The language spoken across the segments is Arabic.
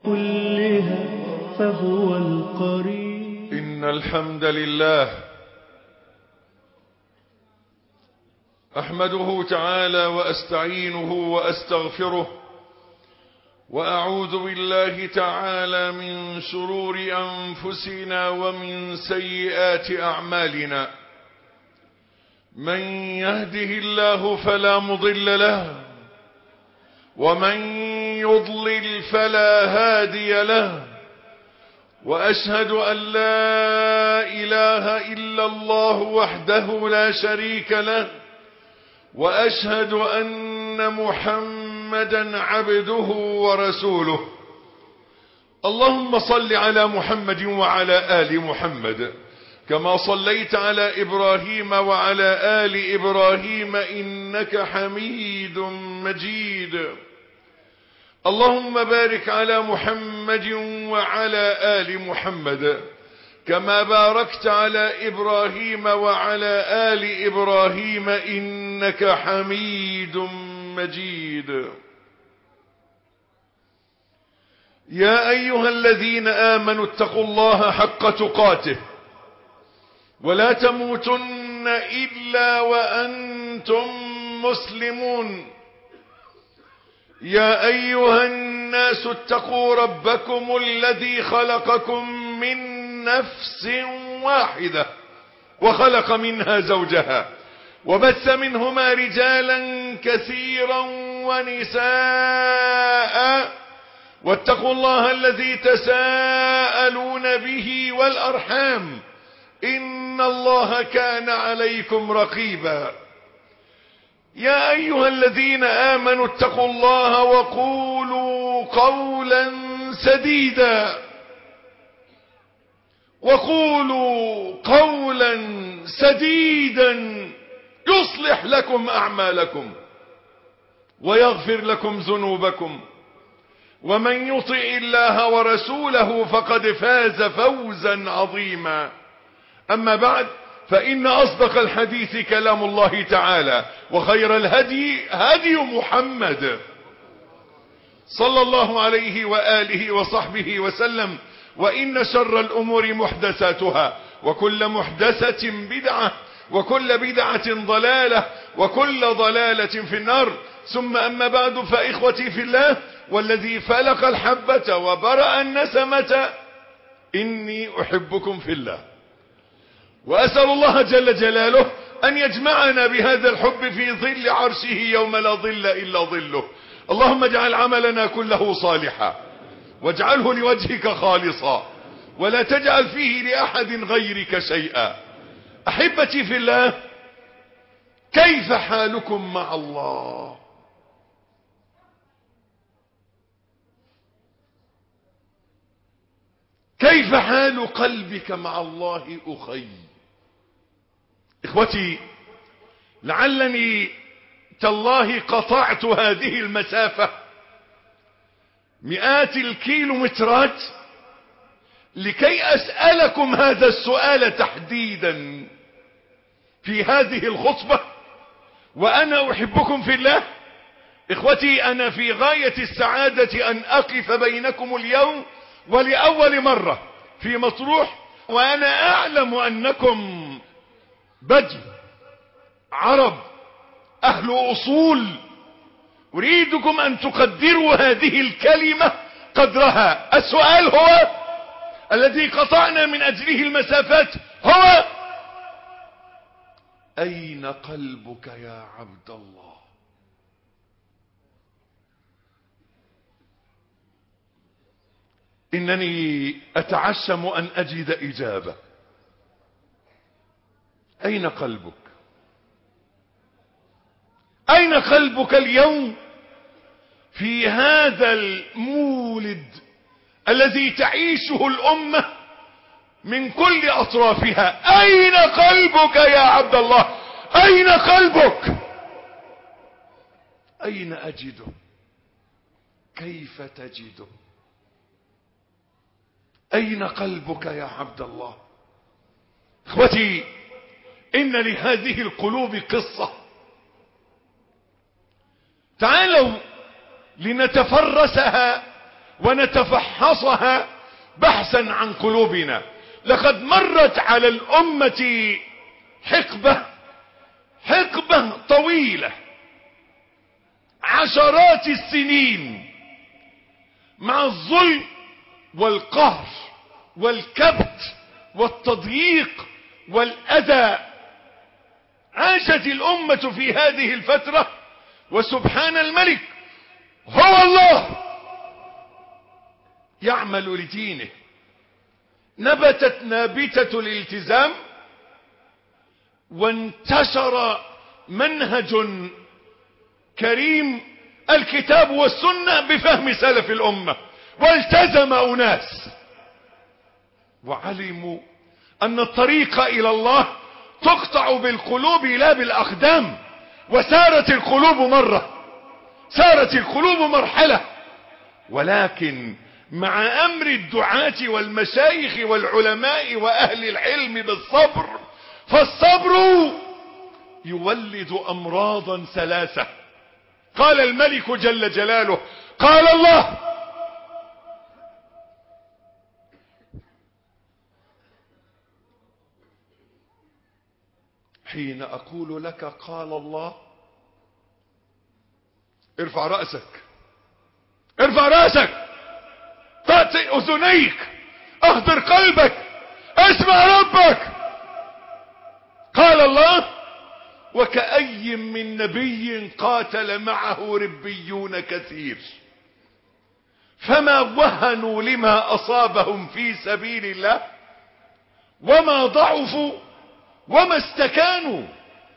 كلها فهو القريب. إن الحمد لله أحمده تعالى وأستعينه وأستغفره، وأعوذ بالله تعالى من شرور أنفسنا ومن سيئات أعمالنا. من يهده الله فلا مضل له، ومن يضلل فلا هادي له، وأشهد أن لا إله إلا الله وحده لا شريك له، وأشهد أن محمدا عبده ورسوله. اللهم صل على محمد وعلى آل محمد كما صليت على إبراهيم وعلى آل إبراهيم إنك حميد مجيد. اللهم بارك على محمد وعلى آل محمد كما باركت على إبراهيم وعلى آل إبراهيم إنك حميد مجيد. يا أيها الذين آمنوا اتقوا الله حق تقاته ولا تموتن إلا وأنتم مسلمون. يا أيها الناس اتقوا ربكم الذي خلقكم من نفس واحدة وخلق منها زوجها وبث منهما رجالا كثيرا ونساء، واتقوا الله الذي تساءلون به والأرحام إن الله كان عليكم رقيبا. يا أيها الذين آمنوا اتقوا الله وقولوا قولا سديدا يصلح لكم أعمالكم ويغفر لكم ذنوبكم، ومن يطع الله ورسوله فقد فاز فوزا عظيما. أما بعد، فإن أصدق الحديث كلام الله تعالى، وخير الهدي هدي محمد صلى الله عليه وآله وصحبه وسلم، وإن شر الأمور محدثاتها، وكل محدثة بدعة، وكل بدعة ضلالة، وكل ضلالة في النار. ثم أما بعد، فإخوتي في الله والذي فلق الحبة وبرأ النسمة، إني أحبكم في الله، وأسأل الله جل جلاله أن يجمعنا بهذا الحب في ظل عرشه يوم لا ظل إلا ظله. اللهم اجعل عملنا كله صالحا، واجعله لوجهك خالصا، ولا تجعل فيه لأحد غيرك شيئا. أحبتي في الله، كيف حالكم مع الله؟ كيف حال قلبك مع الله أخي؟ إخوتي، لعلني تالله قطعت هذه المسافة مئات الكيلومترات لكي أسألكم هذا السؤال تحديدا في هذه الخطبة، وأنا أحبكم في الله. إخوتي، أنا في غاية السعادة أن أقف بينكم اليوم ولأول مرة في مطروح، وأنا أعلم أنكم بدو عرب أهل أصول. أريدكم أن تقدروا هذه الكلمة قدرها. السؤال هو الذي قطعنا من أجله المسافات، هو: أين قلبك يا عبد الله؟ إنني أتعشم أن أجد إجابة. أين قلبك؟ أين قلبك اليوم في هذا المولد الذي تعيشه الأمة من كل أطرافها؟ أين قلبك يا عبد الله؟ أين قلبك؟ أين أجده؟ كيف تجده؟ أين قلبك يا عبد الله؟ اخوتي، إن لهذه القلوب قصة. تعالوا لنتفرسها ونتفحصها بحثا عن قلوبنا. لقد مرت على الأمة حقبة طويلة، عشرات السنين، مع الظلم والقهر والكبت والتضييق والأذى. عاشت الأمة في هذه الفترة، وسبحان الملك هو الله يعمل لدينه. نبتت نابتة الالتزام، وانتشر منهج كريم الكتاب والسنة بفهم سلف الأمة، والتزم أناس وعلموا أن الطريق إلى الله تقطع بالقلوب لا بالأقدام. وسارت القلوب مرحلة، ولكن مع أمر الدعاة والمشايخ والعلماء وأهل العلم بالصبر، فالصبر يولد أمراضا ثلاثة. قال الملك جل جلاله، قال الله: حين أقول لك قال الله، ارفع رأسك، طأطئ أذنيك، اهدر قلبك، اسمع ربك. قال الله: وكأي من نبي قاتل معه ربيون كثير فما وهنوا لما أصابهم في سبيل الله وما ضعفوا وما استكانوا.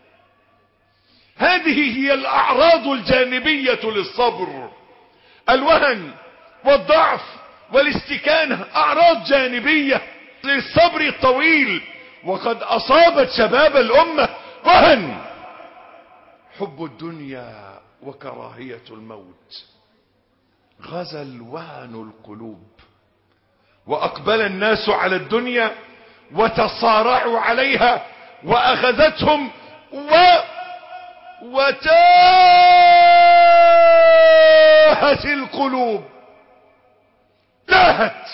هذه هي الأعراض الجانبية للصبر. الوهن والضعف والاستكانة أعراض جانبية للصبر الطويل. وقد أصابت شباب الأمة وهن، حب الدنيا وكراهية الموت. غزا الوهن القلوب، وأقبل الناس على الدنيا وتصارعوا عليها وأخذتهم وتاهت القلوب، تاهت،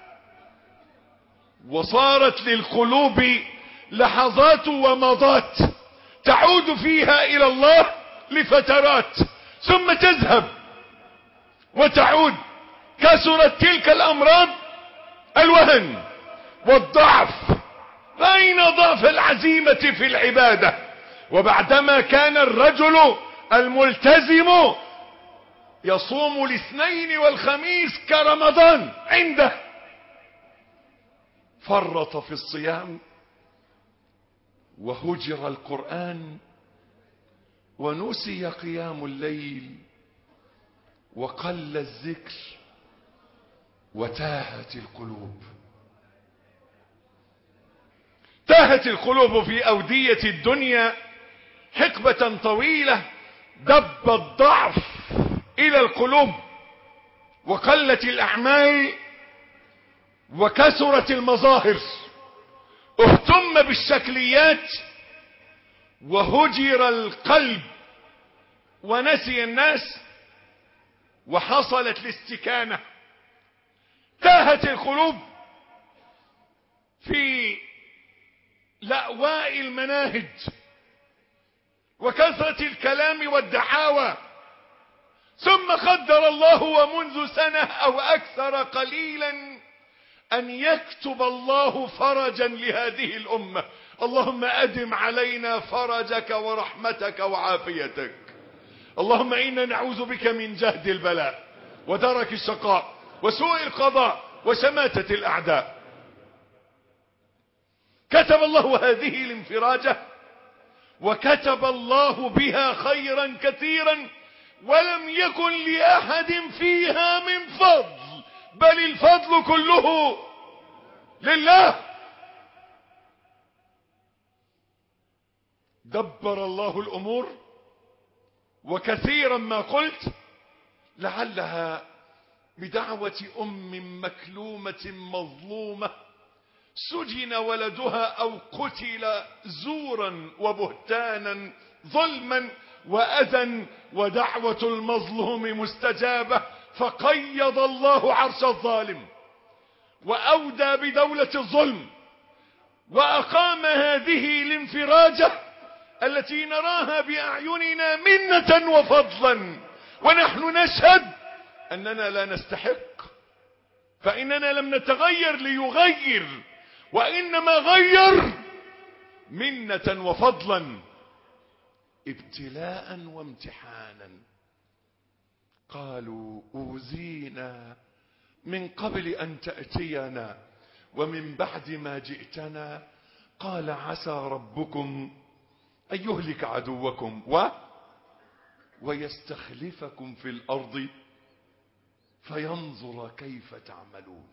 وصارت للقلوب لحظات ومضات تعود فيها إلى الله لفترات ثم تذهب وتعود. كثرت تلك الأمراض، الوهن والضعف. فأين ضعف العزيمة في العبادة؟ وبعدما كان الرجل الملتزم يصوم الاثنين والخميس كرمضان عنده، فرط في الصيام وهجر القرآن ونسي قيام الليل وقل الذكر وتاهت القلوب. تاهت القلوب في أودية الدنيا حقبة طويلة. دب الضعف إلى القلوب، وقلت الأعمال، وكثرت المظاهر. اهتم بالشكليات وهجر القلب ونسي الناس، وحصلت الاستكانة. تاهت القلوب في لأواء المناهج وكثرة الكلام والدعاوى. ثم قدر الله ومنذ سنة أو أكثر قليلا أن يكتب الله فرجا لهذه الأمة. اللهم أدم علينا فرجك ورحمتك وعافيتك. اللهم إنا نعوذ بك من جهد البلاء ودرك الشقاء وسوء القضاء وشماتة الأعداء. كتب الله هذه الانفراجة، وكتب الله بها خيرا كثيرا، ولم يكن لأحد فيها من فضل، بل الفضل كله لله. دبر الله الأمور، وكثيرا ما قلت لعلها بدعوة أم مكلومة مظلومة سجن ولدها أو قتل زورا وبهتانا ظلما وأذى، ودعوة المظلوم مستجابة، فقيض الله عرش الظالم وأودى بدولة الظلم وأقام هذه الانفراجة التي نراها بأعيننا منة وفضلا، ونحن نشهد أننا لا نستحق، فإننا لم نتغير ليغير، وإنما غير منة وفضلا ابتلاء وامتحانا. قالوا أوذينا من قبل أن تأتينا ومن بعد ما جئتنا، قال عسى ربكم أن يهلك عدوكم ويستخلفكم في الأرض فينظر كيف تعملون.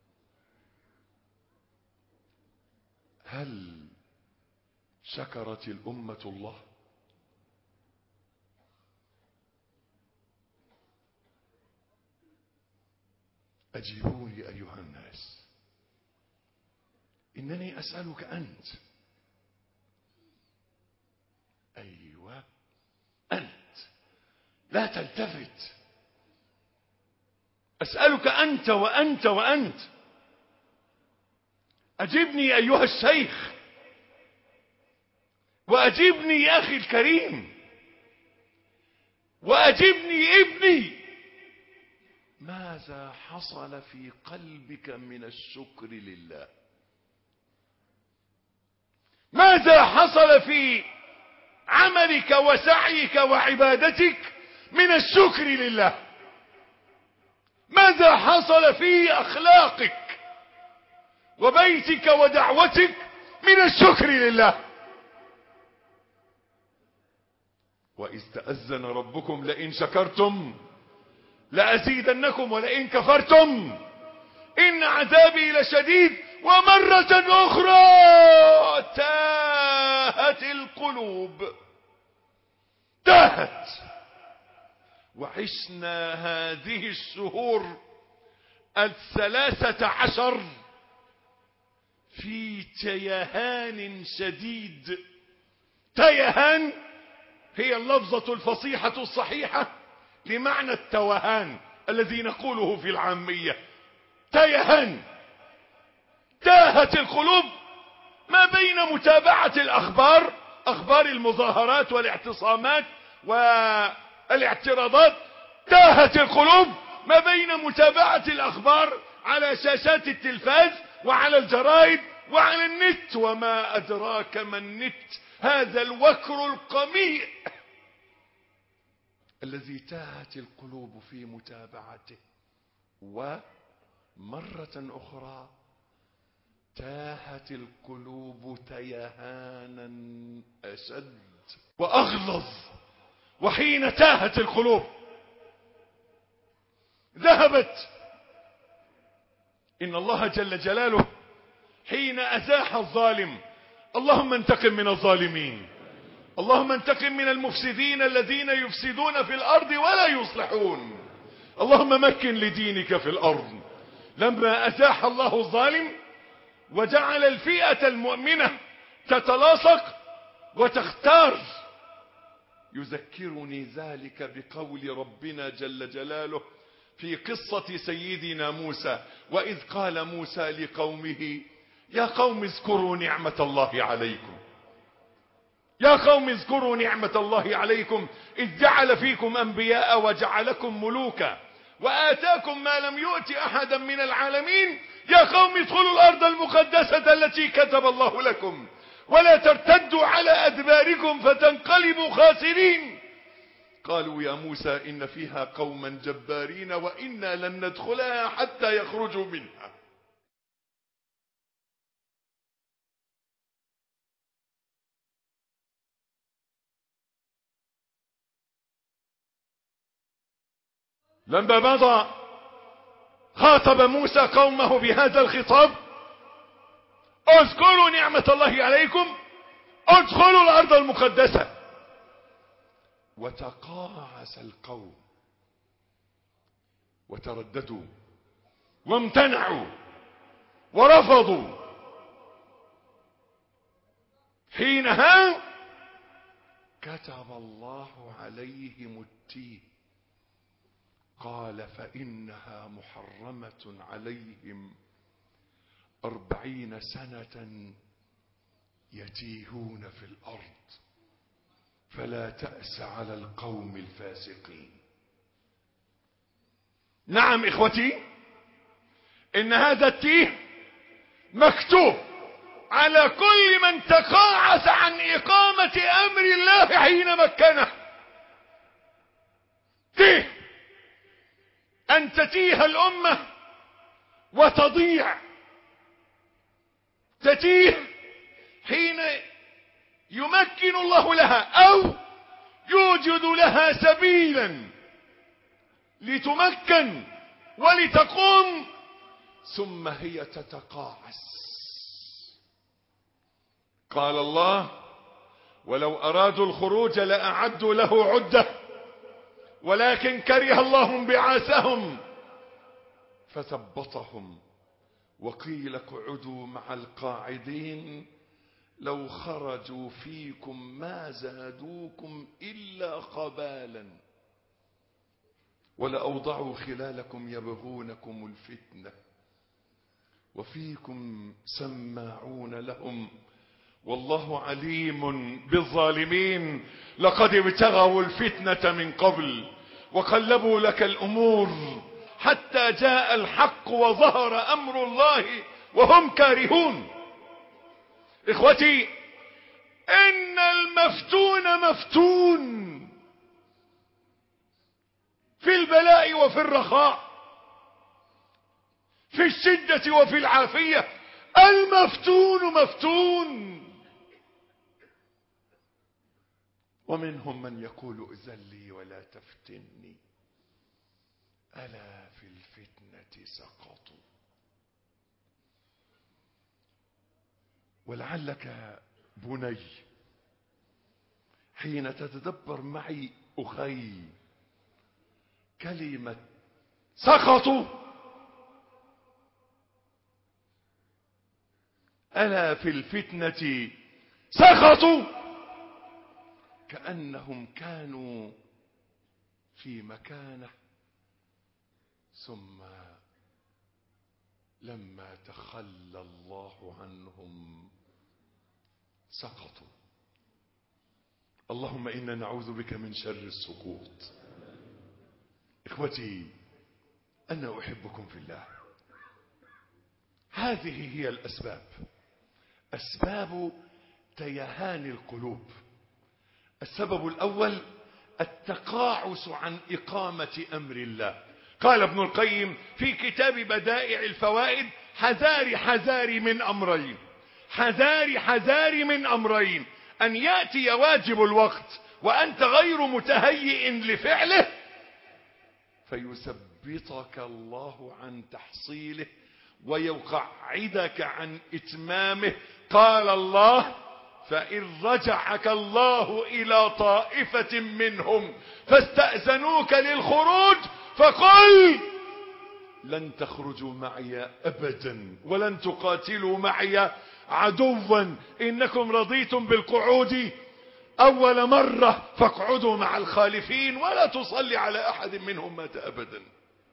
هل شكرت الأمة الله؟ أجيبوني أيها الناس، إنني أسألك أنت. أيوة أنت، لا تلتفت. أسألك أنت وأنت وأنت. أجبني أيها الشيخ، وأجبني يا أخي الكريم، وأجبني ابني. ماذا حصل في قلبك من الشكر لله؟ ماذا حصل في عملك وسعيك وعبادتك من الشكر لله؟ ماذا حصل في أخلاقك وبيتك ودعوتك من الشكر لله؟ وإذ تأذن ربكم لئن شكرتم لأزيدنكم ولئن كفرتم إن عذابي لشديد. ومرة أخرى تاهت القلوب، تاهت. وعشنا هذه الشهور 13 في تيهان شديد. تيهان هي اللفظة الفصيحة الصحيحة لمعنى التوهان الذي نقوله في العامية. تيهان، تاهت القلوب ما بين متابعة الأخبار، أخبار المظاهرات والاعتصامات والاعتراضات. تاهت القلوب ما بين متابعة الأخبار على شاشات التلفاز وعلى الجرائد وعلى النت، وما أدراك ما النت، هذا الوكر القميء الذي تاهت القلوب في متابعته. ومرة أخرى تاهت القلوب تيهانا أشد وأغلظ. وحين تاهت القلوب ذهبت، إن الله جل جلاله حين أزاح الظالم، اللهم انتقم من الظالمين، اللهم انتقم من المفسدين الذين يفسدون في الأرض ولا يصلحون، اللهم مكن لدينك في الأرض. لما أزاح الله الظالم وجعل الفئة المؤمنة تتلاصق وتختار، يذكرني ذلك بقول ربنا جل جلاله في قصة سيدنا موسى: وإذ قال موسى لقومه يا قوم اذكروا نعمة الله عليكم، يا قوم اذكروا نعمة الله عليكم إذ جعل فيكم أنبياء وجعلكم ملوكا وآتاكم ما لم يؤت أحدا من العالمين، يا قوم ادخلوا الأرض المقدسة التي كتب الله لكم ولا ترتدوا على أدباركم فتنقلبوا خاسرين. قالوا يا موسى إن فيها قوما جبارين وإنا لن ندخلها حتى يخرجوا منها. لما مضى خاطب موسى قومه بهذا الخطاب: اذكروا نعمة الله عليكم، ادخلوا الأرض المقدسة. وتقاعس القوم وترددوا وامتنعوا ورفضوا. حينها كتب الله عليهم التيه، قال فإنها محرمة عليهم 40 سنة يتيهون في الأرض فلا تأس على القوم الفاسقين. نعم إخوتي، إن هذا التيه مكتوب على كل من تقاعس عن إقامة أمر الله حين مكنه. تيه، أن تتيه الأمة وتضيع، تتيه حين يمكن الله لها أو يوجد لها سبيلا لتمكن ولتقوم، ثم هي تتقاعس. قال الله: ولو أرادوا الخروج لأعدوا له عدة ولكن كره الله انبعاثهم فثبطهم وقيل اقعدوا مع القاعدين لو خرجوا فيكم ما زادوكم إلا خبالا ولأوضعوا خلالكم يبغونكم الفتنة وفيكم سماعون لهم والله عليم بالظالمين. لقد ابتغوا الفتنة من قبل وقلبوا لك الأمور حتى جاء الحق وظهر أمر الله وهم كارهون. إخوتي، إن المفتون مفتون في البلاء وفي الرخاء، في الشدة وفي العافية. المفتون مفتون. ومنهم من يقول ائذن لي ولا تفتني ألا في الفتنة سقطوا. ولعلك بني حين تتدبر معي أخي كلمة سقطوا، ألا في الفتنة سقطوا، كأنهم كانوا في مكانه ثم لما تخلى الله عنهم سقطوا. اللهم إنا نعوذ بك من شر السقوط. إخوتي، أنا أحبكم في الله. هذه هي الأسباب، أسباب تيهان القلوب. السبب الأول التقاعس عن إقامة أمر الله. قال ابن القيم في كتاب بدائع الفوائد: حذاري من أمرين، حذاري من أمرين: أن يأتي واجب الوقت وأنت غير متهيئ لفعله فيثبطك الله عن تحصيله ويقعدك عن إتمامه. قال الله: فإن رجعك الله إلى طائفة منهم فاستأذنوك للخروج فقل لن تخرجوا معي أبدا ولن تقاتلوا معي عدوا إنكم رضيتم بالقعود أول مرة فاقعدوا مع الخالفين ولا تصلي على أحد منهم مات أبدا.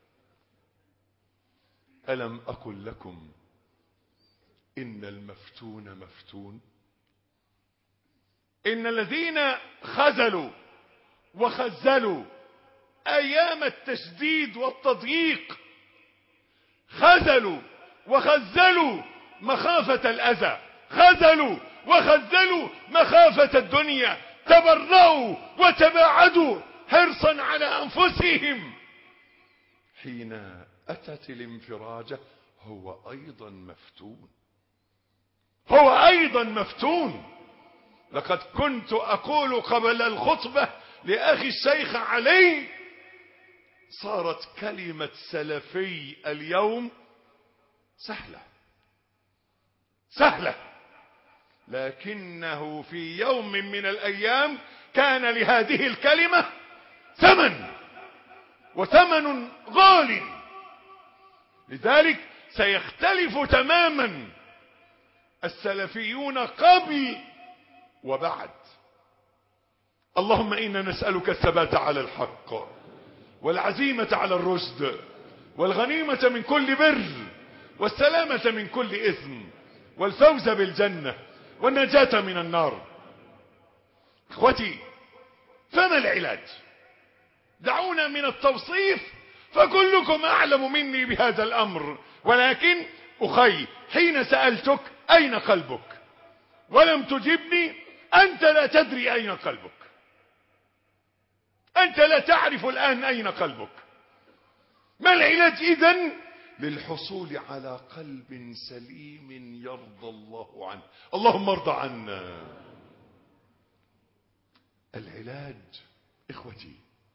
ألم أقل لكم إن المفتون مفتون؟ إن الذين خذلوا وخذلوا أيام التشديد والتضييق، خذلوا وخذلوا مخافة الأذى، خذلوا وخذلوا مخافة الدنيا، تبرأوا وتباعدوا حرصا على أنفسهم. حين أتت الانفراجة هو أيضا مفتون، هو أيضا مفتون. لقد كنت أقول قبل الخطبة لأخي الشيخ علي: صارت كلمة سلفي اليوم سهلة، لكنه في يوم من الأيام كان لهذه الكلمة ثمن، وثمن غال. لذلك سيختلف تماما السلفيون قبل وبعد. اللهم إنا نسألك الثبات على الحق والعزيمة على الرشد، والغنيمة من كل بر، والسلامة من كل إثم، والفوز بالجنة، والنجاة من النار. اخوتي، فما العلاج؟ دعونا من التوصيف، فكلكم أعلم مني بهذا الأمر، ولكن أخي حين سألتك أين قلبك ولم تجبني، أنت لا تدري أين قلبك، أنت لا تعرف الآن أين قلبك. ما العلاج إذن؟ للحصول على قلب سليم يرضى الله عنه. اللهم ارضى عنا. العلاج إخوتي،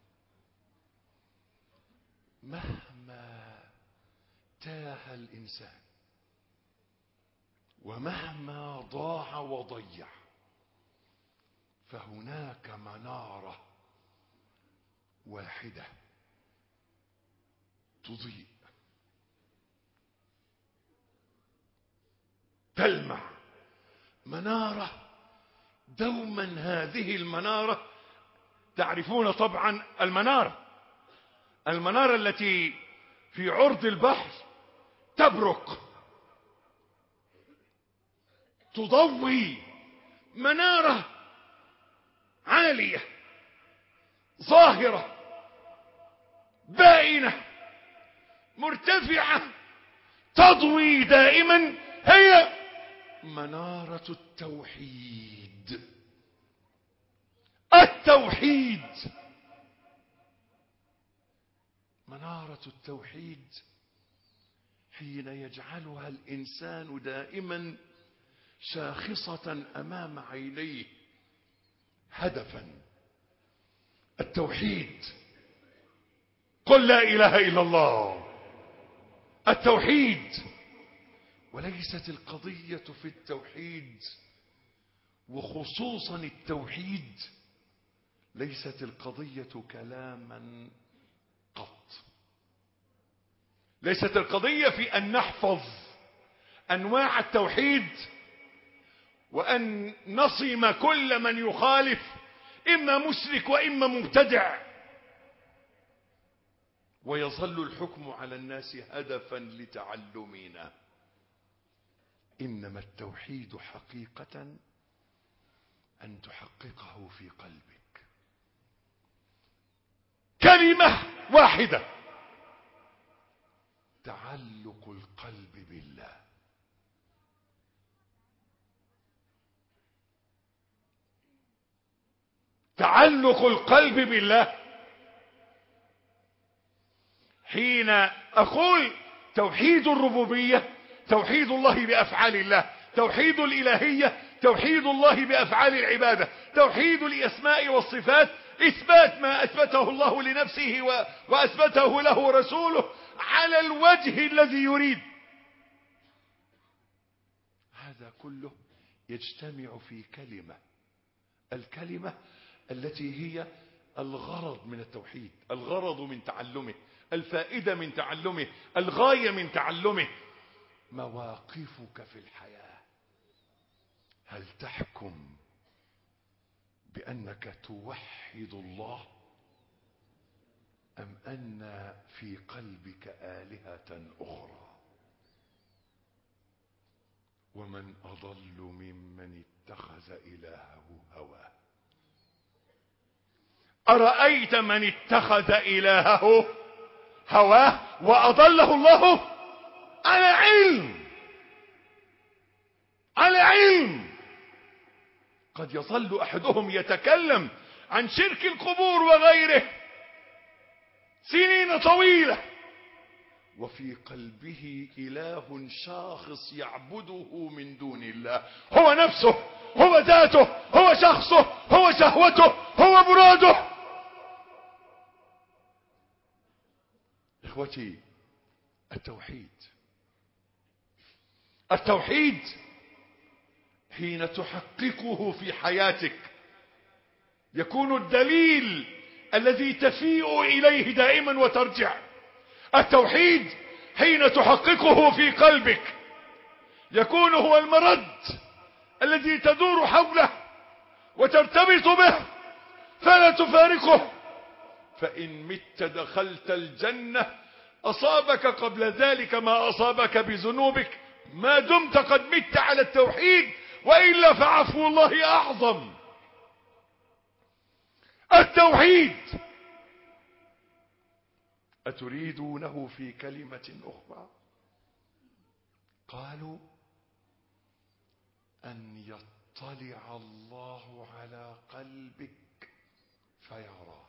مهما تاه الإنسان ومهما ضاع وضيع، فهناك منارة واحدة تضيء تلمع، منارة دوما. هذه المنارة تعرفون طبعا المنارة التي في عرض البحر تبرق تضوي، منارة عالية ظاهرة بائنة مرتفعة تضوي دائما، هي منارة التوحيد. التوحيد، منارة التوحيد حين يجعلها الإنسان دائما شاخصة أمام عينيه هدفا. التوحيد، قل لا إله إلا الله. التوحيد، وليست القضية في التوحيد، وخصوصا التوحيد ليست القضية كلاما قط. ليست القضية في أن نحفظ أنواع التوحيد وأن نصم كل من يخالف، إما مشرك وإما مبتدع، ويظل الحكم على الناس هدفا لتعلمنا. إنما التوحيد حقيقة أن تحققه في قلبك. كلمة واحدة، تعلق القلب بالله. تعلق القلب بالله. حين أقول توحيد الربوبية، توحيد الله بأفعال الله، توحيد الإلهية، توحيد الله بأفعال العبادة، توحيد الأسماء والصفات، إثبات ما أثبته الله لنفسه وأثبته له رسوله على الوجه الذي يريد. هذا كله يجتمع في كلمة، الكلمة التي هي الغرض من التوحيد، الغرض من تعلمه، الفائدة من تعلمه، الغاية من تعلمه. مواقفك في الحياة، هل تحكم بأنك توحد الله أم أن في قلبك آلهة أخرى؟ ومن أضل ممن اتخذ إلهه هواه. أرأيت من اتخذ إلهه هواه وأضله الله على علم. قد يظل أحدهم يتكلم عن شرك القبور وغيره سنين طويلة، وفي قلبه إله شاخص يعبده من دون الله، هو نفسه، هو ذاته، هو شخصه، هو شهوته، هو مراده. إخوتي، التوحيد حين تحققه في حياتك يكون الدليل الذي تفيء إليه دائما وترجع. التوحيد حين تحققه في قلبك يكون هو المرد الذي تدور حوله وترتبط به فلا تفارقه فإن مت دخلت الجنة أصابك قبل ذلك ما أصابك بذنوبك ما دمت قد مت على التوحيد، وإلا فعفو الله أعظم. التوحيد أتريدونه في كلمة أخرى؟ قالوا أن يطلع الله على قلبك فيرى.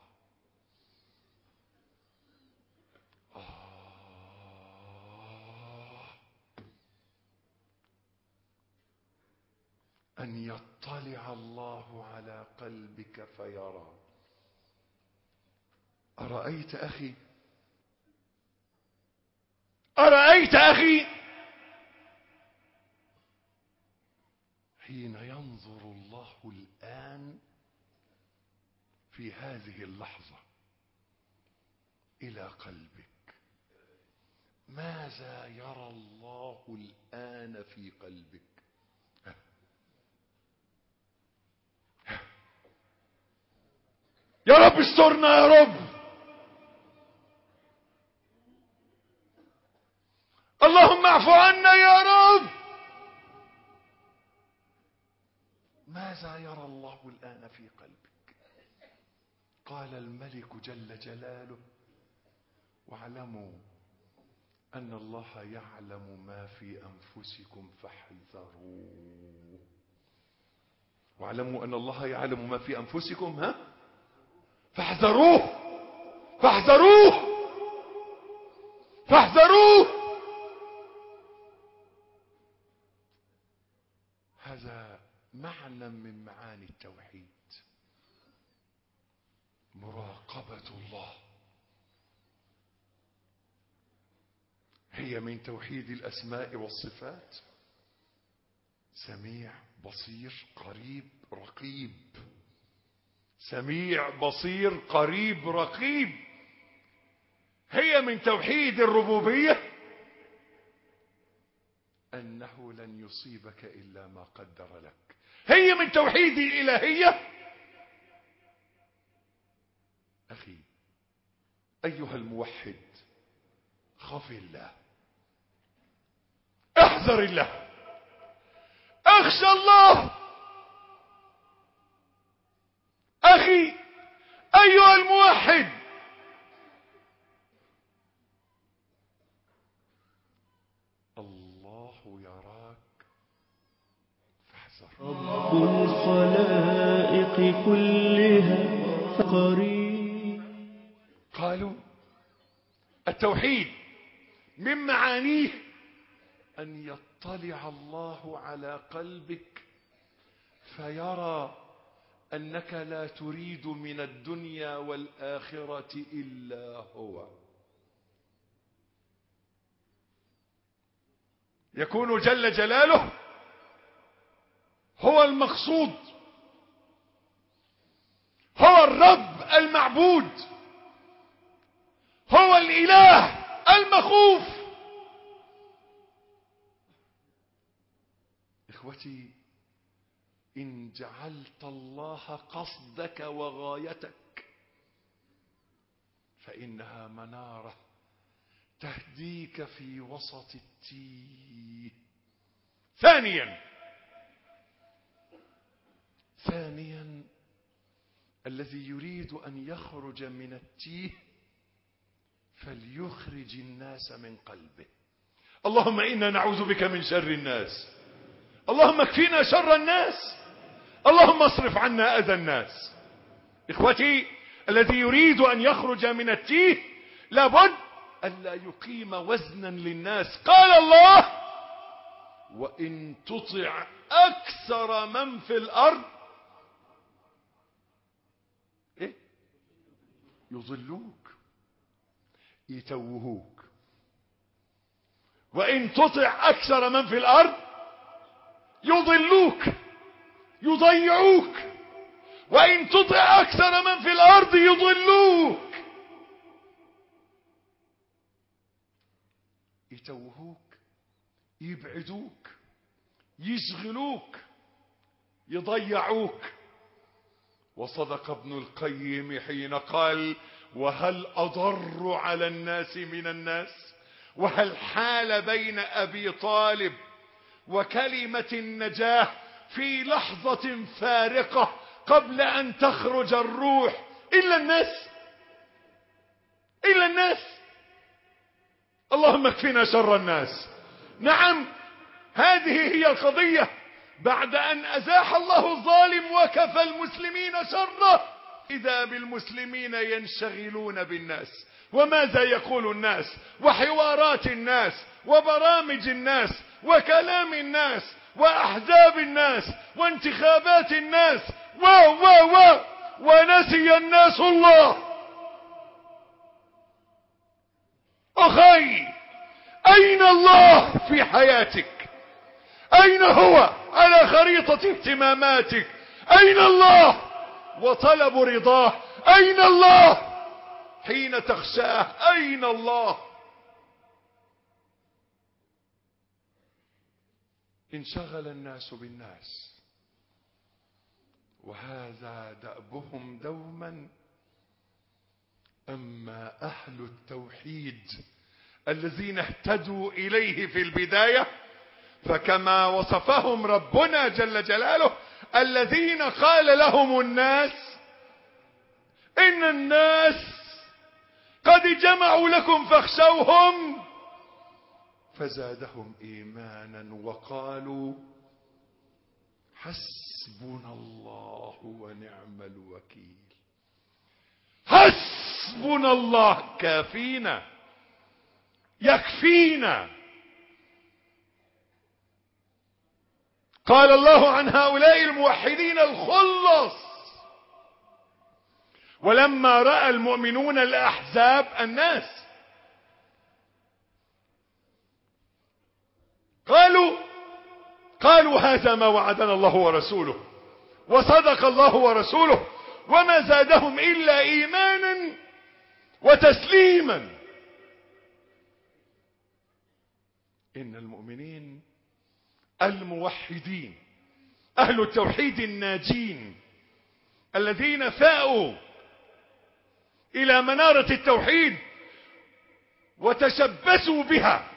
أن يطلع الله على قلبك فيرى. أرأيت أخي، أرأيت أخي حين ينظر الله الآن في هذه اللحظة إلى قلبك، ماذا يرى الله الآن في قلبك؟ يا رب استرنا يا رب. اللهم اعف عنا يا رب. ماذا يرى الله الآن في قلبك؟ قال الملك جل جلاله: واعلموا أن الله يعلم ما في أنفسكم فاحذروه. واعلموا أن الله يعلم ما في أنفسكم فاحذروه فاحذروه فاحذروه. هذا معنى من معاني التوحيد، مراقبة الله. هي من توحيد الأسماء والصفات: سميع بصير قريب رقيب. سميع بصير قريب رقيب. هي من توحيد الربوبية أنه لن يصيبك إلا ما قدر لك. هي من توحيد الإلهية. أخي أيها الموحد، خف الله، احذر الله، اخشى الله. أخي أيها الموحد، الله يراك فاحذر. رب الخلائق كلها قريب. قالوا التوحيد من معانيه أن يطلع الله على قلبك فيرى أنك لا تريد من الدنيا والآخرة إلا هو. يكون جل جلاله هو المقصود، هو الرب المعبود، هو الإله المخوف. إخوتي، إن جعلت الله قصدك وغايتك فإنها منارة تهديك في وسط التيه. ثانيا الذي يريد أن يخرج من التيه فليخرج الناس من قلبه. اللهم إنا نعوذ بك من شر الناس، اللهم اكفينا شر الناس، اللهم اصرف عنا أذى الناس. إخوتي، الذي يريد أن يخرج من التيه لابد ألا يقيم وزنا للناس. قال الله: وإن تطع أكثر من في الأرض يضلوك يتوهوك. وإن تطع أكثر من في الأرض يضلوك يضيعوك. وإن تطع أكثر من في الأرض يضلوك يتوهوك، يبعدوك، يشغلوك، يضيعوك. وصدق ابن القيم حين قال: وهل أضر على الناس من الناس؟ وهل حال بين أبي طالب وكلمة النجاة في لحظة فارقة قبل أن تخرج الروح إلا الناس؟ إلا الناس. اللهم اكفنا شر الناس. نعم، هذه هي القضية. بعد أن أزاح الله الظالم وكفى المسلمين شره، إذا بالمسلمين ينشغلون بالناس، وماذا يقول الناس، وحوارات الناس، وبرامج الناس، وكلام الناس، وأحزاب الناس، وانتخابات الناس، ونسي الناس الله. أخي، أين الله في حياتك؟ أين هو على خريطة اهتماماتك؟ أين الله وطلب رضاه؟ أين الله حين تخشاه؟ أين الله؟ انشغل الناس بالناس، وهذا دأبهم دوما. أما أهل التوحيد الذين اهتدوا إليه في البداية فكما وصفهم ربنا جل جلاله: الذين قال لهم الناس إن الناس قد جمعوا لكم فاخشوهم فزادهم إيمانا وقالوا حسبنا الله ونعم الوكيل. حسبنا الله، كافينا، يكفينا. قال الله عن هؤلاء الموحدين الخلص: ولما رأى المؤمنون الأحزاب الناس قالوا هذا ما وعدنا الله ورسوله وصدق الله ورسوله وما زادهم إلا إيمانا وتسليما. إن المؤمنين الموحدين أهل التوحيد الناجين الذين فاءوا إلى منارة التوحيد وتشبثوا بها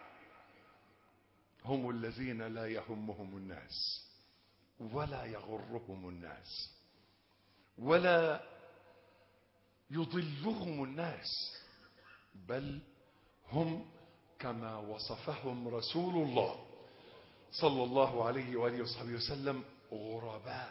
هم الذين لا يهمهم الناس ولا يغرهم الناس ولا يضلهم الناس، بل هم كما وصفهم رسول الله صلى الله عليه وآله وصحبه وسلم غرباء.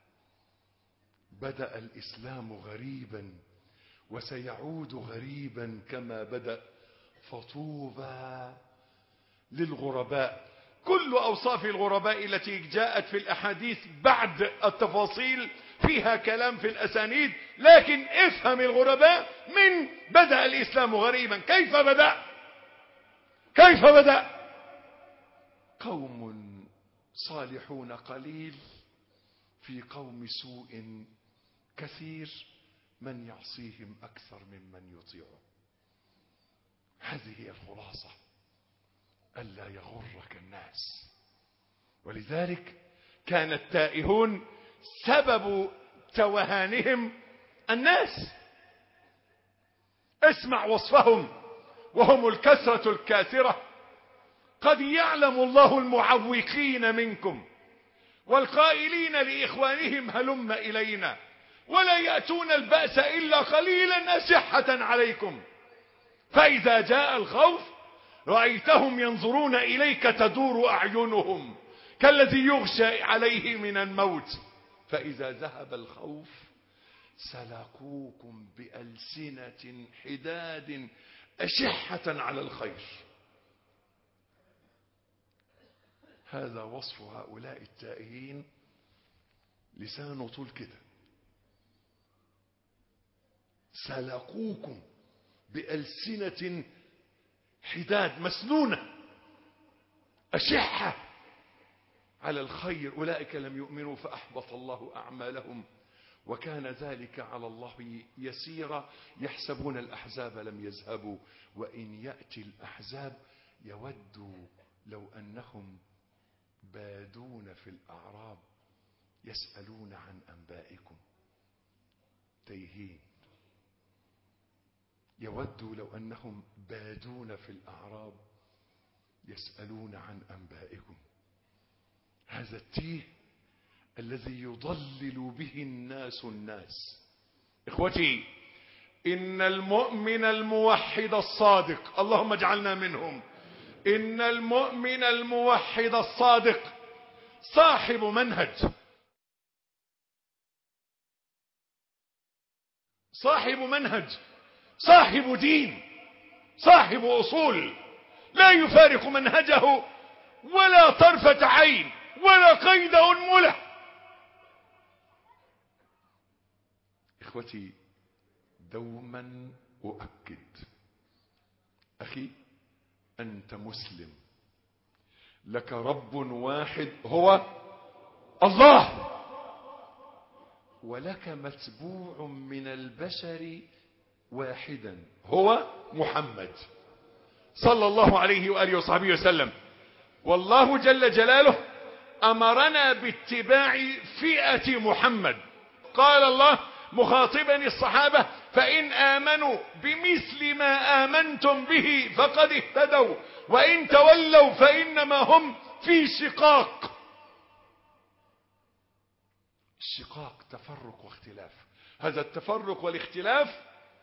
بدأ الإسلام غريبا وسيعود غريبا كما بدأ، فطوبى للغرباء. كل أوصاف الغرباء التي جاءت في الأحاديث بعد التفاصيل فيها كلام في الأسانيد، لكن افهم الغرباء من بدأ الإسلام غريبا. كيف بدأ؟ قوم صالحون قليل في قوم سوء كثير، من يعصيهم أكثر ممن يطيعه. هذه هي الخلاصة، ألا يغرك الناس. ولذلك كان التائهون سبب توهانهم الناس. اسمع وصفهم وهم الكثرة الكاثرة: قد يعلم الله المعوقين منكم والقائلين لإخوانهم هلم إلينا ولا يأتون البأس إلا قليلا أشحة عليكم، فإذا جاء الخوف رأيتهم ينظرون إليك تدور أعينهم كالذي يغشى عليه من الموت، فإذا ذهب الخوف سلقوكم بألسنة حداد أشحة على الخير. هذا وصف هؤلاء التائهين. لسانه طول كده: سلقوكم بألسنة حداد مسنونة أشحة على الخير، أولئك لم يؤمنوا فأحبط الله أعمالهم وكان ذلك على الله يسيرا. يحسبون الأحزاب لم يذهبوا وإن يأتي الأحزاب يودوا لو أنهم بادون في الأعراب يسألون عن أنبائكم. تيهين. يودوا لو أنهم بادون في الأعراب يسألون عن أنبائكم. هذا التيه الذي يضلل به الناس. إخوتي، إن المؤمن الموحد الصادق، اللهم اجعلنا منهم، إن المؤمن الموحد الصادق صاحب منهج، صاحب دين، صاحب أصول، لا يفارق منهجه ولا طرفة عين ولا قيد أنملة. إخوتي، دوما أؤكد، أخي أنت مسلم، لك رب واحد هو الله، ولك متبوع من البشر واحدا هو محمد صلى الله عليه وآله وصحبه وسلم. والله جل جلاله أمرنا باتباع فئة محمد. قال الله مخاطبا الصحابة: فإن آمنوا بمثل ما آمنتم به فقد اهتدوا وإن تولوا فإنما هم في شقاق. الشقاق تفرق واختلاف، هذا التفرق والاختلاف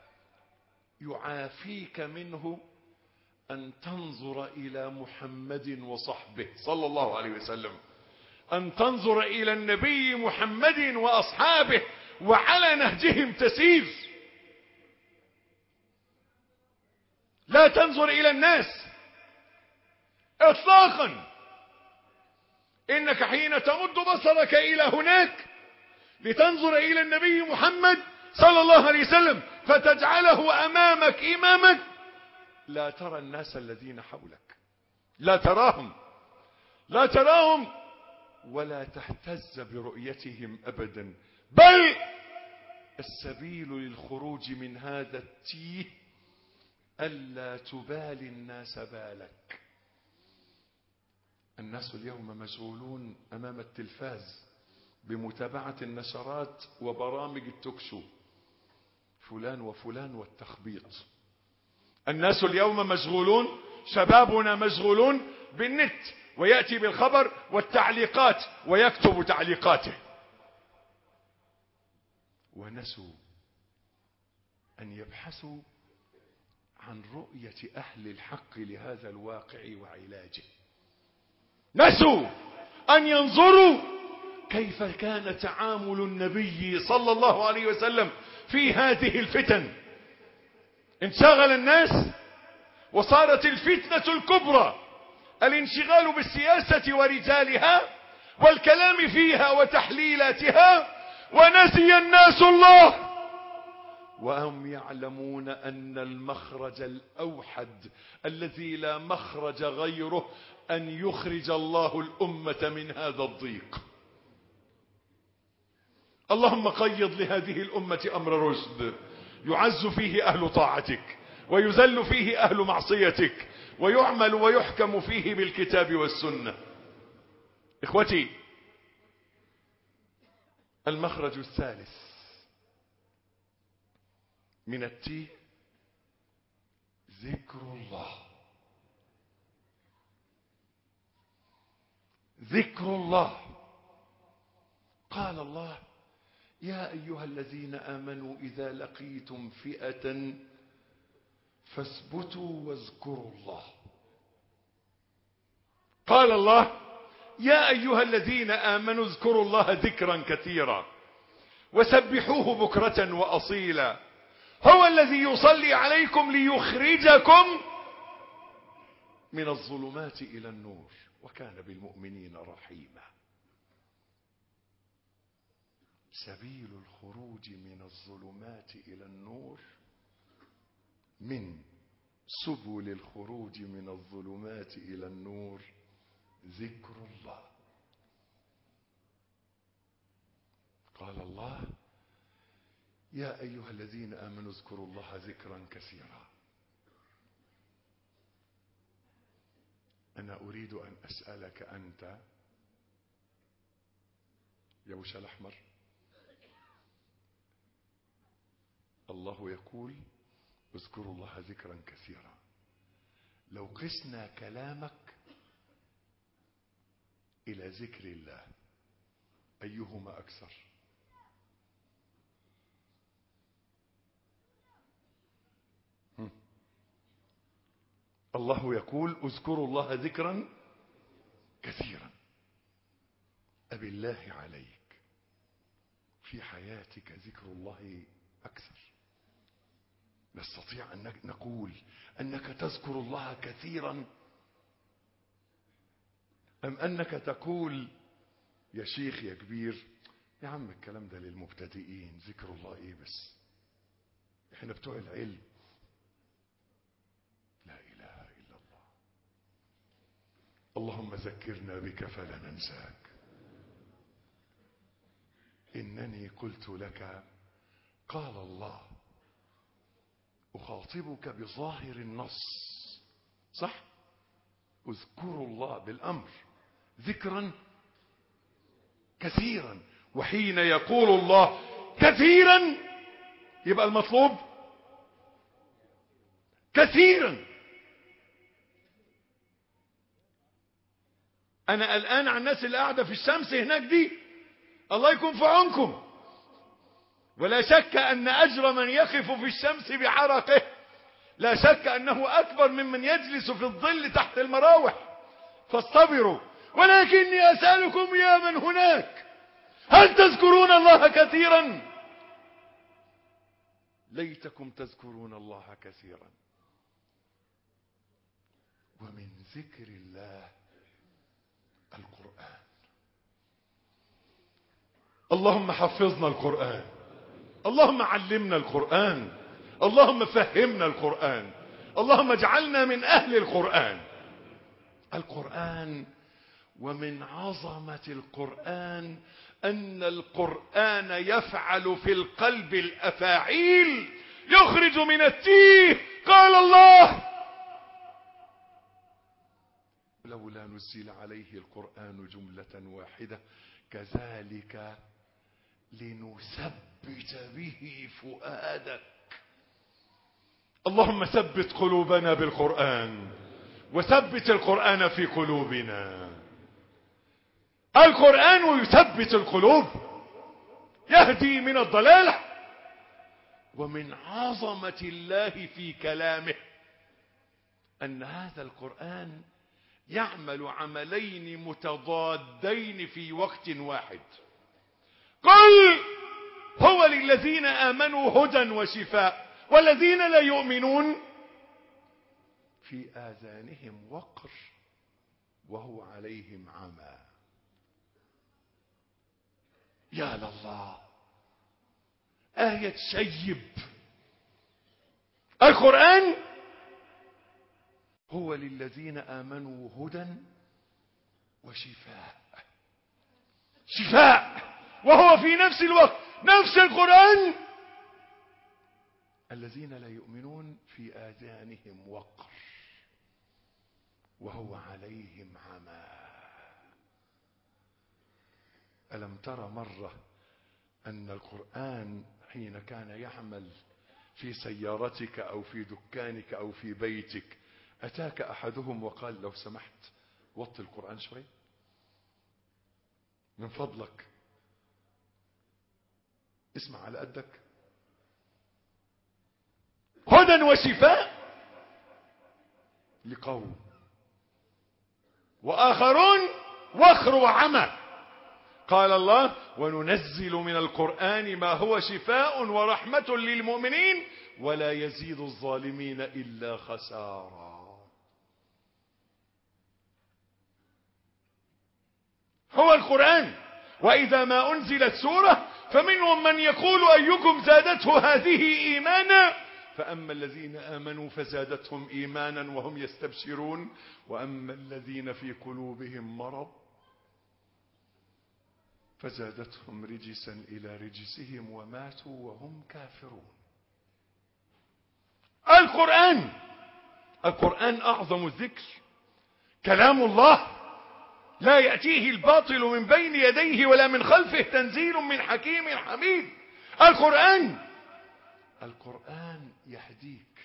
يعافيك منه أن تنظر إلى محمد وصحبه صلى الله عليه وسلم، أن تنظر إلى النبي محمد وأصحابه وعلى نهجهم تسير، لا تنظر إلى الناس إطلاقا. إنك حين تمد بصرك إلى هناك لتنظر إلى النبي محمد صلى الله عليه وسلم فتجعله أمامك إمامك، لا ترى الناس الذين حولك، لا تراهم ولا تهتز برؤيتهم أبدا. بل السبيل للخروج من هذا التيه ألا تبالي الناس بالك. الناس اليوم مشغولون أمام التلفاز بمتابعة النشرات وبرامج التوكشو، فلان وفلان والتخبيط. الناس اليوم مشغولون، شبابنا مشغولون بالنت، ويأتي بالخبر والتعليقات ويكتب تعليقاته، ونسوا أن يبحثوا عن رؤية أهل الحق لهذا الواقع وعلاجه. نسوا أن ينظروا كيف كان تعامل النبي صلى الله عليه وسلم في هذه الفتن. انشغل الناس وصارت الفتنة الكبرى الانشغال بالسياسة ورجالها والكلام فيها وتحليلاتها، ونسي الناس الله، وهم يعلمون أن المخرج الأوحد الذي لا مخرج غيره أن يخرج الله الأمة من هذا الضيق. اللهم قيض لهذه الأمة أمر رشد يعز فيه أهل طاعتك ويذل فيه أهل معصيتك ويعمل ويحكم فيه بالكتاب والسنة. إخوتي، المخرج الثالث من التيه ذكر الله. ذكر الله. قال الله: يا أيها الذين آمنوا إذا لقيتم فئة فاثبتوا واذكروا الله. قال الله: يا أيها الذين آمنوا اذكروا الله ذكرا كثيرا وسبحوه بكرة وأصيلا هو الذي يصلي عليكم ليخرجكم من الظلمات إلى النور وكان بالمؤمنين رحيما. سبيل الخروج من الظلمات إلى النور، من سبل الخروج من الظلمات إلى النور ذكر الله. قال الله: يا أيها الذين آمنوا اذكروا الله ذكرا كثيرا. أنا أريد أن أسألك أنت يا وش الأحمر، الله يقول: اذكروا الله ذكرا كثيرا. لو قسنا كلامك إلى ذكر الله أيهما أكثر؟ الله يقول اذكروا الله ذكرا كثيرا. أبالله عليك في حياتك ذكر الله أكثر؟ نستطيع أن نقول أنك تذكر الله كثيرا، أم أنك تقول يا شيخ يا كبير يا عم الكلام ده للمبتدئين، ذكر الله إيه بس، إحنا بتوع العلم. لا إله إلا الله. اللهم ذكرنا بك فلا ننساك. إنني قلت لك قال الله، أخاطبك بظاهر النص، صح؟ اذكروا الله بالأمر ذكرا كثيرا. وحين يقول الله كثيرا يبقى المطلوب كثيرا. أنا قلقان عن الناس اللي قاعدة في الشمس هناك دي، الله يكون في عونكم. ولا شك أن أجر من يقف في الشمس بعرقه لا شك أنه أكبر ممن يجلس في الظل تحت المراوح، فاصطبروا. ولكني أسألكم يا من هناك، هل تذكرون الله كثيرا؟ ليتكم تذكرون الله كثيرا. ومن ذكر الله القرآن. اللهم حفظنا القرآن، اللهم علمنا القرآن، اللهم فهمنا القرآن، اللهم اجعلنا من أهل القرآن. القرآن. ومن عظمة القرآن أن القرآن يفعل في القلب الأفاعيل، يخرج من التيه. قال الله لولا نزل عليه القرآن جملة واحدة كذلك لنثبت به فؤادك. اللهم ثبت قلوبنا بالقرآن، وثبت القرآن في قلوبنا. القرآن يثبت القلوب، يهدي من الضلالة. ومن عظمة الله في كلامه أن هذا القرآن يعمل عملين متضادين في وقت واحد. قل هو للذين آمنوا هدى وشفاء، والذين لا يؤمنون في آذانهم وقر وهو عليهم عمى. يا لله، آية شيب. القرآن هو للذين آمنوا هدى وشفاء. شفاء، وهو في نفس الوقت نفس القرآن. الذين لا يؤمنون في آذانهم وقر وهو عليهم عمى. ألم تر مرة أن القرآن حين كان يعمل في سيارتك أو في دكانك أو في بيتك أتاك أحدهم وقال لو سمحت وطي القرآن شوي من فضلك، اسمع على قدك. هدى وشفاء لقوم، وآخرون وخر وعمى. قال الله وننزل من القرآن ما هو شفاء ورحمة للمؤمنين ولا يزيد الظالمين إلا خسارا. هو القرآن. وإذا ما أنزلت سورة فمنهم من يقول أيكم زادته هذه إيمانا، فأما الذين آمنوا فزادتهم إيمانا وهم يستبشرون، وأما الذين في قلوبهم مرض فزادتهم رجسا إلى رجسهم وماتوا وهم كافرون. القرآن. القرآن أعظم الذكر، كلام الله لا يأتيه الباطل من بين يديه ولا من خلفه، تنزيل من حكيم حميد. القرآن. القرآن يهديك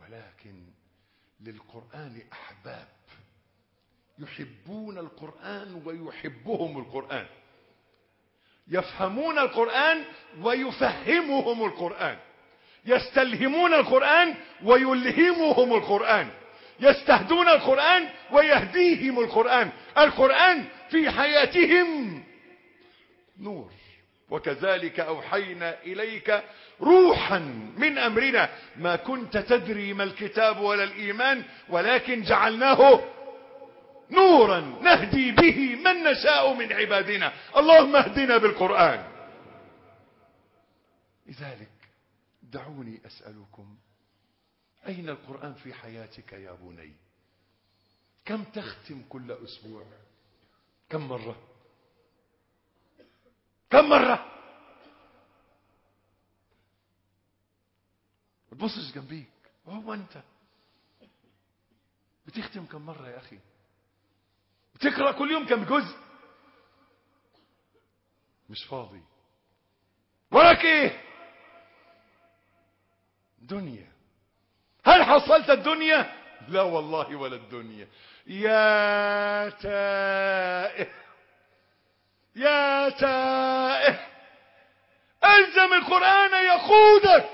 ولكن للقرآن أحباب يحبون القرآن ويحبهم القرآن، يفهمون القرآن ويفهمهم القرآن، يستلهمون القرآن ويلهمهم القرآن، يستهدون القرآن ويهديهم القرآن. القرآن في حياتهم نور. وكذلك أوحينا إليك روحا من أمرنا ما كنت تدري ما الكتاب ولا الإيمان ولكن جعلناه نورا نهدي به من نشاء من عبادنا. اللهم اهدنا بالقرآن. لذلك دعوني أسألكم، أين القرآن في حياتك يا بني؟ كم تختم كل أسبوع؟ كم مرة؟ كم مرة؟ ما تبصش جنبيك، وهو أنت بتختم كم مرة يا أخي؟ بتقرأ كل يوم كم جزء؟ مش فاضي. وراك ايه؟ دنيا. هل حصلت الدنيا؟ لا والله ولا الدنيا. يا تائه يا تائه، ألزم القرآن يقودك.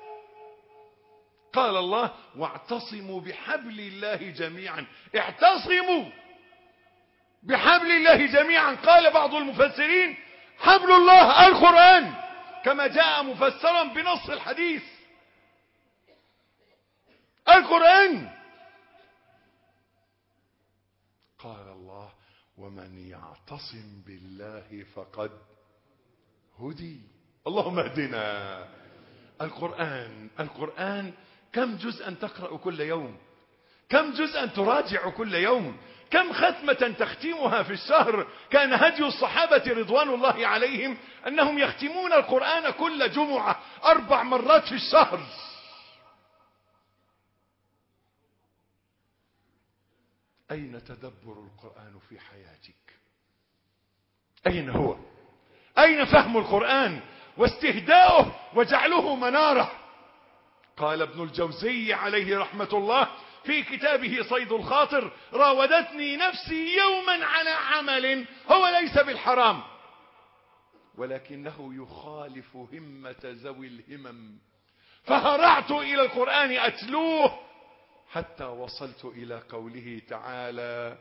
قال الله واعتصموا بحبل الله جميعا. اعتصموا بحبل الله جميعا. قال بعض المفسرين حبل الله القرآن كما جاء مفسرا بنص الحديث. القرآن. قال الله ومن يعتصم بالله فقد هدي. اللهم اهدنا. القرآن كم جزءا تقرأ كل يوم؟ كم جزءا تراجع كل يوم؟ كم ختمة تختمها في الشهر؟ كان هدي الصحابة رضوان الله عليهم أنهم يختمون القرآن كل جمعة 4 مرات في الشهر. أين تدبر القرآن في حياتك؟ أين هو؟ أين فهم القرآن واستهداؤه وجعله منارة؟ قال ابن الجوزي عليه رحمة الله في كتابه صيد الخاطر راودتني نفسي يوما على عمل هو ليس بالحرام ولكنه يخالف همة ذوي الهمم، فهرعت إلى القرآن أتلوه حتى وصلت إلى قوله تعالى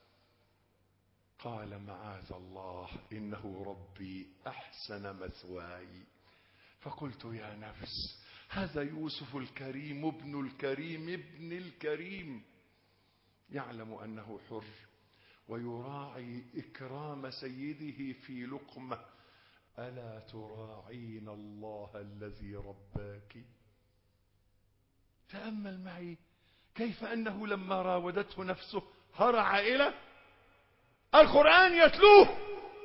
قال معاذ الله إنه ربي أحسن مثواي. فقلت يا نفس هذا يوسف الكريم ابن الكريم ابن الكريم يعلم أنه حر ويراعي إكرام سيده في لقمة. ألا تراعين الله الذي رباك؟ تأمل معي كيف أنه لما راودته نفسه هرع إلى القرآن يتلوه.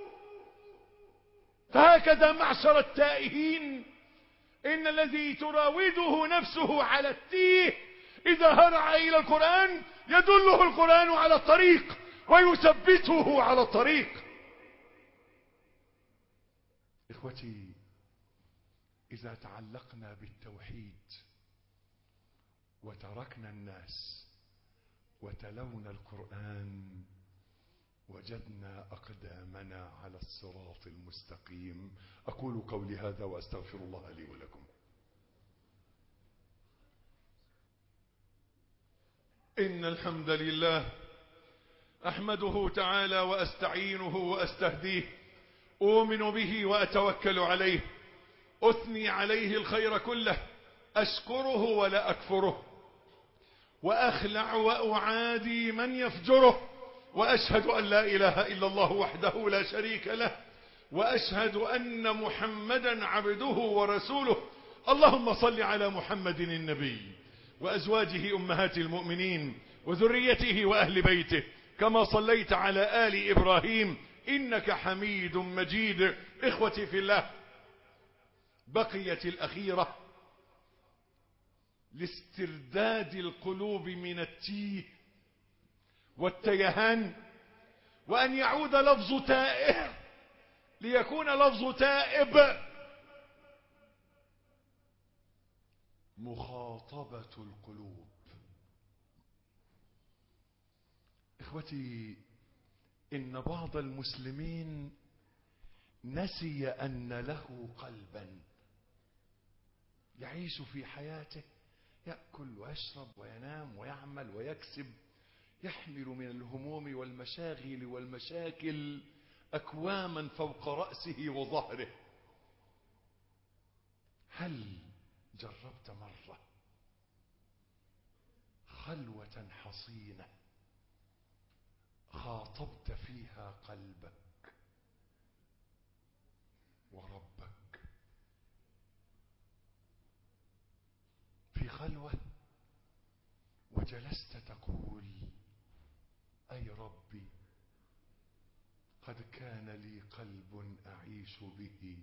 فهكذا معشر التائهين إن الذي تراوده نفسه على التيه إذا هرع إلى القرآن يدله القرآن على الطريق ويثبته على الطريق. إخوتي إذا تعلقنا بالتوحيد وتركنا الناس وتلونا القرآن وجدنا أقدامنا على الصراط المستقيم. أقول قولي هذا وأستغفر الله لي ولكم. إن الحمد لله أحمده تعالى وأستعينه وأستهديه، أؤمن به وأتوكل عليه، أثني عليه الخير كله، أشكره ولا أكفره، وأخلع وأعادي من يفجره، وأشهد أن لا إله إلا الله وحده لا شريك له، وأشهد أن محمدا عبده ورسوله. اللهم صل على محمد النبي وأزواجه أمهات المؤمنين وذريته وأهل بيته كما صليت على آل إبراهيم إنك حميد مجيد. إخوتي في الله، بقيت الأخيرة لاسترداد القلوب من التيه والتيهان، وأن يعود لفظ تائه ليكون لفظ تائب. مخاطبة القلوب. إخوتي، إن بعض المسلمين نسي أن له قلبا يعيش في حياته، يأكل ويشرب وينام ويعمل ويكسب، يحمل من الهموم والمشاغل والمشاكل أكواما فوق رأسه وظهره. هل جربت مرة خلوة حصينة خاطبت فيها قلبك وربك؟ في خلوة وجلست تقول: أي ربي، قد كان لي قلب أعيش به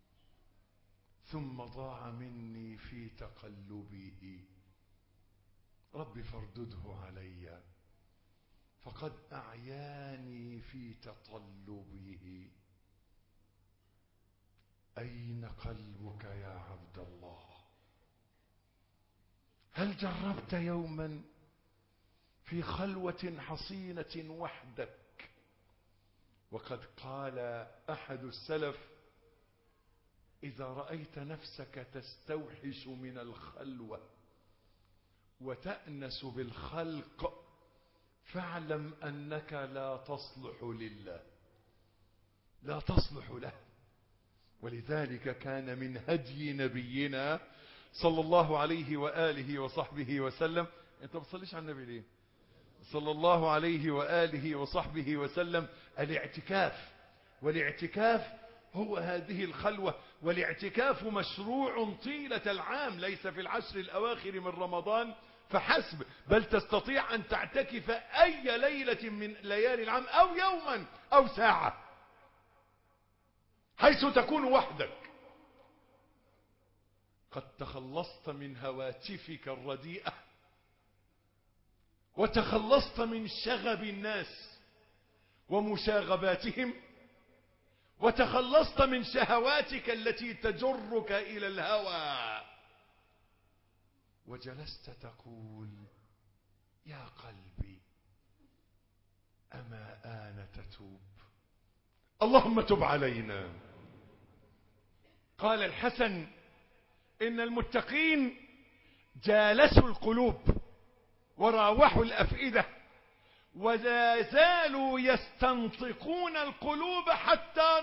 ثم ضاع مني في تقلبه، رب فاردده علي فقد أعياني في تطلبه. أين قلبك يا عبد الله؟ هل جربت يوما في خلوة حصينة وحدك؟ وقد قال أحد السلف: إذا رأيت نفسك تستوحش من الخلوة وتأنس بالخلق فاعلم أنك لا تصلح لله، لا تصلح له. ولذلك كان من هدي نبينا صلى الله عليه وآله وصحبه وسلم. انت ما بتصليش على النبي ليه؟ صلى الله عليه وآله وصحبه وسلم الاعتكاف. والاعتكاف هو هذه الخلوة. والاعتكاف مشروع طيلة العام، ليس في العشر الأواخر من رمضان فحسب، بل تستطيع أن تعتكف أي ليلة من ليالي العام أو يوما أو ساعة، حيث تكون وحدك. قد تخلصت من هواتفك الرديئة، وتخلصت من شغب الناس ومشاغباتهم، وتخلصت من شهواتك التي تجرك إلى الهوى، وجلست تقول: يا قلبي، أما آن تتوب؟ اللهم تب علينا. قال الحسن: إن المتقين جالسوا القلوب وراوحوا الأفئدة ولا زالوا يستنطقون القلوب حتى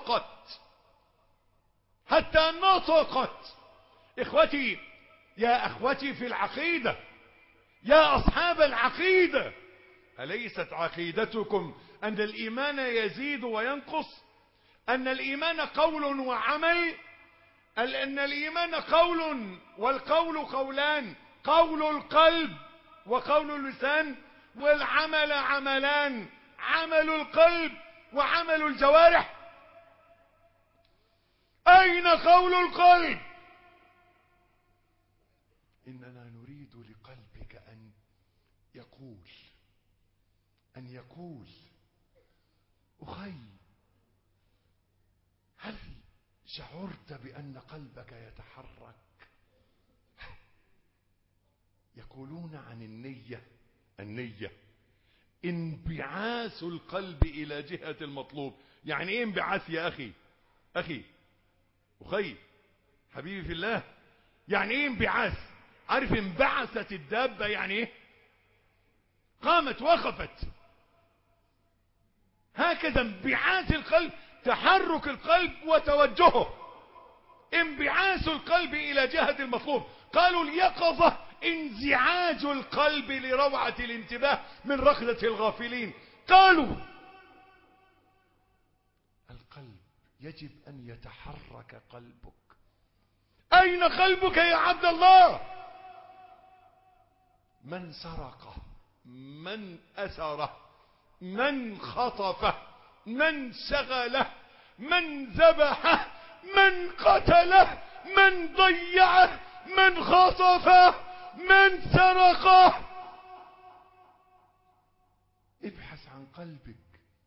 نطقت. إخوتي، يا أخوتي في العقيدة، يا أصحاب العقيدة، أليست عقيدتكم أن الإيمان يزيد وينقص؟ أن الإيمان قول وعمل؟ أن الإيمان قول، والقول قولان: قول القلب وقول اللسان، والعمل عملان: عمل القلب وعمل الجوارح. أين قول القلب؟ إننا نريد لقلبك أن يقول أخي، هل شعرت بأن قلبك يتحرك؟ يقولون عن النية انبعاث القلب إلى جهة المطلوب. يعني ايه انبعاث يا أخي حبيبي في الله؟ يعني ايه انبعاث؟ عارف انبعثت الدابة يعني ايه؟ قامت وقفت. هكذا انبعاث القلب، تحرك القلب وتوجهه، انبعاث القلب إلى جهة المطلوب. قالوا اليقظة انزعاج القلب لروعة الانتباه من ركضة الغافلين. قالوا القلب يجب أن يتحرك قلبك. أين قلبك يا عبد الله؟ من سرقه، من أسره، من خطفه، من شغله، من ذبحه، من قتله، من ضيعه، من خطفه، من سرقه. ابحث عن قلبك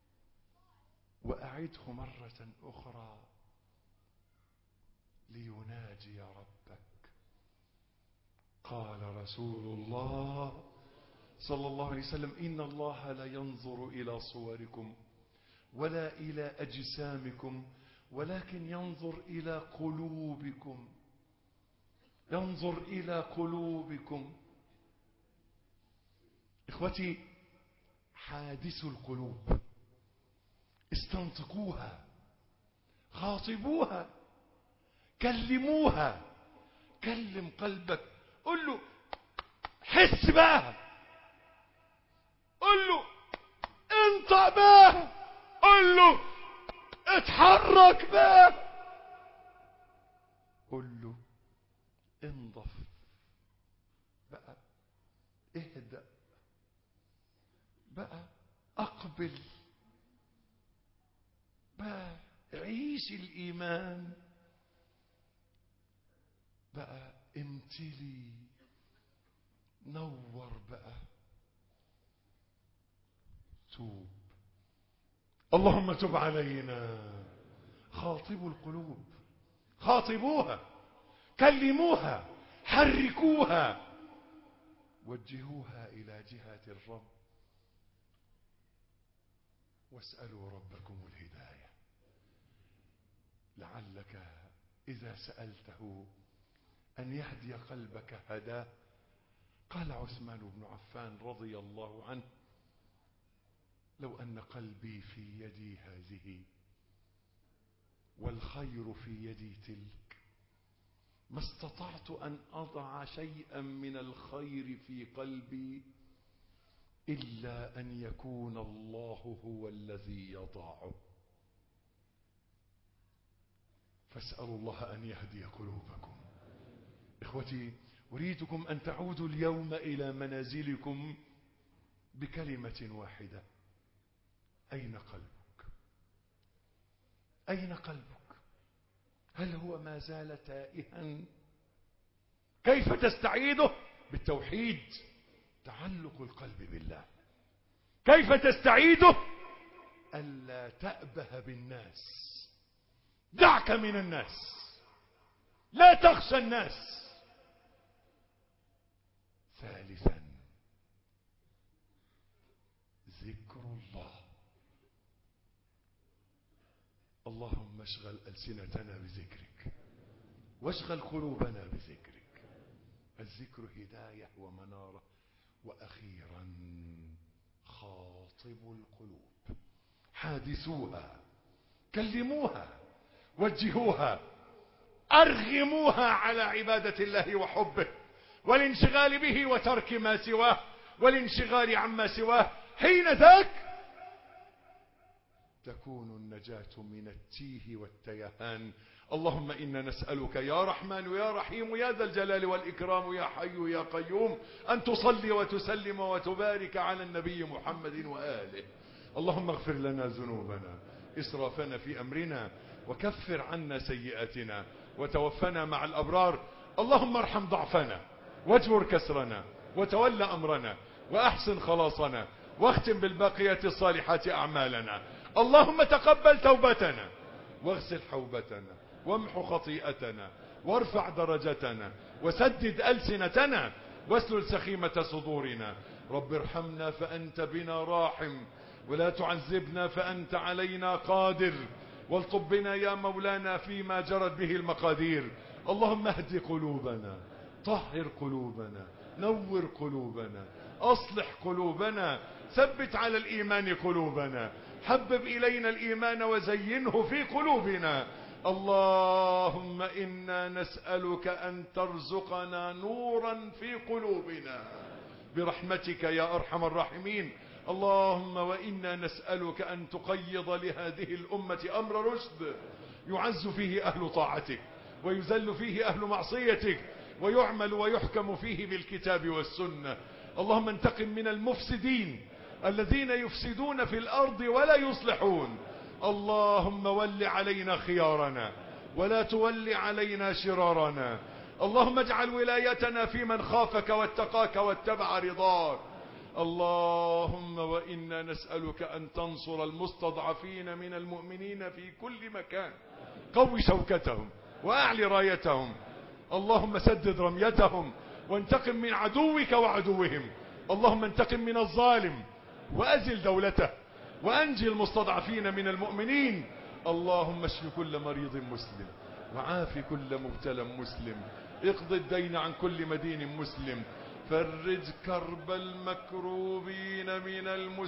وأعده مرة أخرى ليناجي ربك. قال رسول الله صلى الله عليه وسلم: إن الله لا ينظر إلى صوركم ولا إلى أجسامكم ولكن ينظر إلى قلوبكم. ينظر إلى قلوبكم. إخوتي، حادثوا القلوب، استنطقوها، خاطبوها، كلموها. كلم قلبك، قل له حس بها، قل له انطق بها، قل له اتحرك بها، قل له انضف بقى، اهدأ بقى، اقبل بقى، عيش الإيمان بقى، امتلي، نور بقى، توب. اللهم تب علينا. خاطبوا القلوب، خاطبوها، كلموها، حركوها، وجهوها إلى جهة الرب، واسألوا ربكم الهداية، لعلك إذا سألته أن يهدي قلبك هداه. قال عثمان بن عفان رضي الله عنه: لو أن قلبي في يدي هذه والخير في يدي تلك ما استطعت أن أضع شيئا من الخير في قلبي إلا أن يكون الله هو الذي يضعه. فاسألوا الله أن يهدي قلوبكم. إخوتي، أريدكم أن تعودوا اليوم إلى منازلكم بكلمة واحدة: أين قلبك؟ أين قلبك؟ هل هو ما زال تائها؟ كيف تستعيده؟ بالتوحيد، تعلق القلب بالله. كيف تستعيده؟ ألا تأبه بالناس، دعك من الناس، لا تخشى الناس. ثالثا، ذكر الله. اللهم اشغل ألسنتنا بذكرك واشغل قلوبنا بذكرك. الذكر هداية ومنارة. وأخيرا، خاطبوا القلوب، حادثوها، كلموها، وجهوها، أرغموها على عبادة الله وحبه والانشغال به وترك ما سواه والانشغال عما سواه. حين ذاك تكون النجاة من التيه والتيهان. اللهم إنا نسألك يا رحمن يا رحيم يا ذا الجلال والإكرام يا حي يا قيوم أن تصلي وتسلم وتبارك على النبي محمد وآله. اللهم اغفر لنا ذنوبنا، إسرافنا في أمرنا، وكفر عنا سيئاتنا، وتوفنا مع الأبرار. اللهم ارحم ضعفنا، واجبر كسرنا، وتول أمرنا، وأحسن خلاصنا، واختم بالباقيات الصالحات أعمالنا. اللهم تقبل توبتنا، واغسل حوبتنا، وامحو خطيئتنا، وارفع درجتنا، وسدد ألسنتنا، واسلل سخيمة صدورنا. رب ارحمنا فأنت بنا راحم، ولا تعذبنا فأنت علينا قادر، والطب بنا يا مولانا فيما جرت به المقادير. اللهم اهد قلوبنا، طهر قلوبنا، نور قلوبنا، أصلح قلوبنا، ثبت على الإيمان قلوبنا، حبب إلينا الإيمان وزينه في قلوبنا. اللهم إنا نسألك أن ترزقنا نورا في قلوبنا برحمتك يا أرحم الراحمين. اللهم وإنا نسألك أن تقيض لهذه الأمة أمر رشد يعز فيه أهل طاعتك، ويذل فيه أهل معصيتك، ويعمل ويحكم فيه بالكتاب والسنة. اللهم انتقم من المفسدين الذين يفسدون في الأرض ولا يصلحون. اللهم ول علينا خيارنا، ولا تول علينا شرارنا. اللهم اجعل ولايتنا في من خافك واتقاك واتبع رضاك. اللهم وإنا نسألك أن تنصر المستضعفين من المؤمنين في كل مكان، قوي شوكتهم وأعلي رايتهم. اللهم سدد رميتهم، وانتقم من عدوك وعدوهم. اللهم انتقم من الظالم وأزل دولته وأنجي المستضعفين من المؤمنين. اللهم اشف كل مريض مسلم وعافي كل مبتلى مسلم. اقض الدين عن كل مدين مسلم. فرج كرب المكروبين من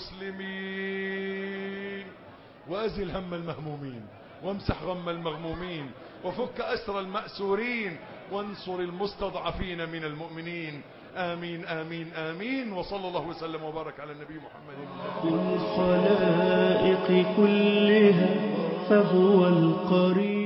المسلمين وأزل هم المهمومين وامسح غم المغمومين وفك أسر المأسورين وانصر المستضعفين من المؤمنين. آمين آمين آمين. وصلى الله وسلم وبارك على النبي محمد. في الخلائق كلها فهو القريب.